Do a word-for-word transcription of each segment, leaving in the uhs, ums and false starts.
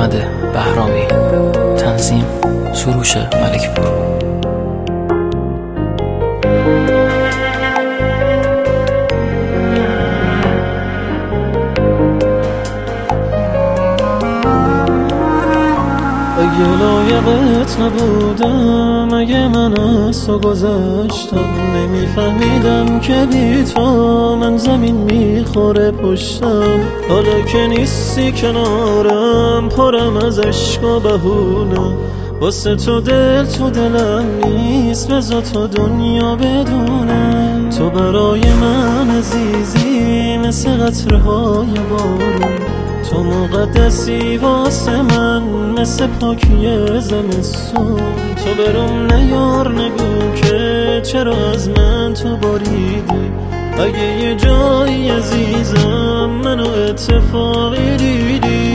احمد بهرامی، تنظیم سروش ملکپور. اگه لایقت نبودم، اگه من از تو گذشتم، نمیفهمیدم که بی تو من زمین میخوره پشتم. حالا که نیستی کنارم، پرم از عشق و بهونه، واسه تو دل تو دلم نیست، بذار تو دنیا بدونه. تو برای من عزیزی مثل قطره‌های بارون، تو مقدسی واسه من مثل پاکی زمستون. تو برام نیار نگو که چرا از من تو باریدی، اگه یه جایی عزیزم منو اتفاقی دیدی.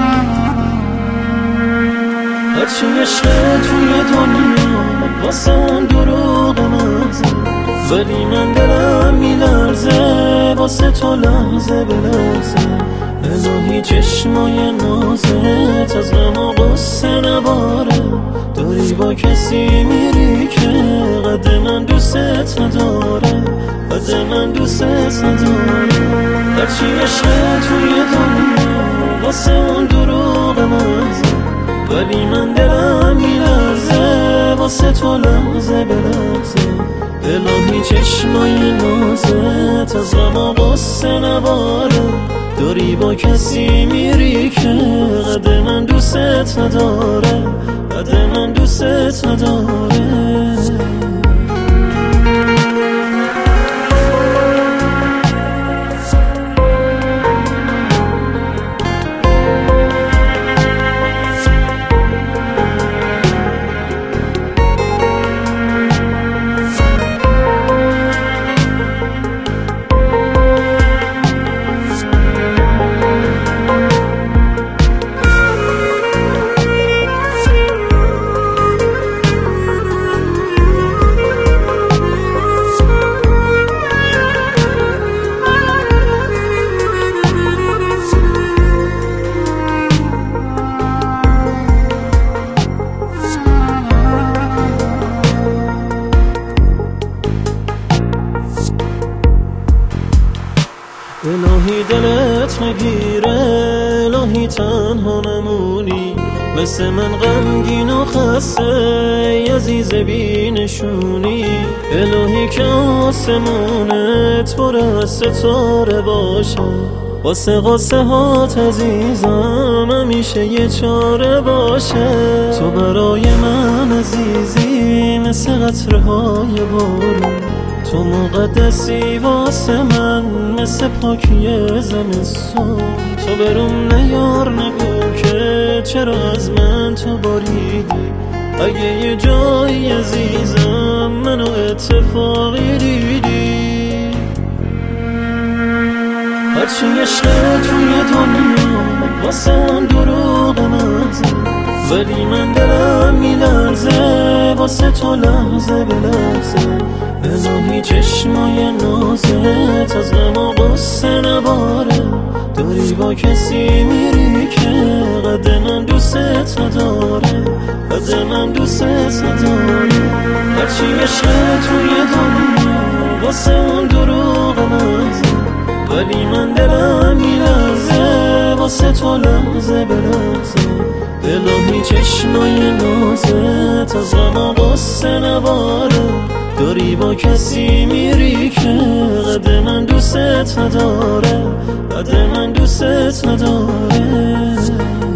هرچی عشق توی دنیا واسه اون دروغ مغزه، ولی من دلم میلرزه واسه تو لحظه به لحظه. الهی چشمای نازت از غم و غصه نباره، داری با کسی میری که قد من دوست نداره، قد من دوست نداره. هرچی عشق توی دنیا واسه اون دروغ مغزه، ولی من دلم میلرزه واسه تو لحظه به لحظه. الهی چشمای نازت از غم و غصه نباره، داری با کسی میری که قد من دوست نداره، قد من دوست نداره. الهی دلت نگیره، الهی تنها نمونی، مثل من غمگین و خسته عزیز بی نشونی. الهی که آسمونت پر از ستاره باشه، واسه قصه هات عزیزم همیشه یه چاره باشه. تو برای من عزیزی مثل قطره‌های بارون، تو مقدسی واسه من مثل پاکی زمستون. تو برام نیار نگو که چرا از من تو باریدی، اگه یه جایی عزیزم منو اتفاقی دیدی. هرچی عشق توی دنیا واسه اون دروغ مغزه، ولی من دلم میلرزه واسه تو لحظه به لحظه. الهی چشمای نازت از غم و غصه نباره، داری با کسی میری که قد من دوست نداره، قد من دوست نداره. هرچی عشق توی دنیا واسه اون دروغ مغزه، ولی من دلم میلرزه واسه تو لحظه به لحظه. الهی چشمای نازت از غم و غصه نباره، داری با کسی میری که قد من دوست نداره، قد من دوست نداره.